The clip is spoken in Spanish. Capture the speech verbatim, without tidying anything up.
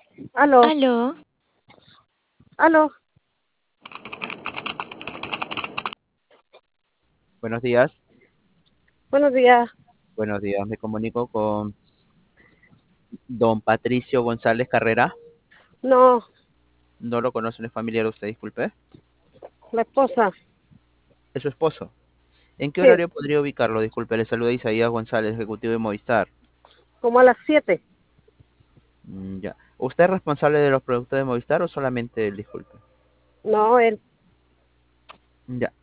Aló, Aló, aló, Buenos días, buenos días. buenos días. Me comunico con don Patricio González Carrera. No, No lo conoce, no es familiar usted, disculpe. la esposa. Es su esposo. ¿En qué Sí, horario podría ubicarlo? Disculpe, le saluda Isaías González, ejecutivo de Movistar. como a las siete. Mm, ya. ¿Usted es responsable de los productos de Movistar o solamente él? Disculpe. No, él. Ya.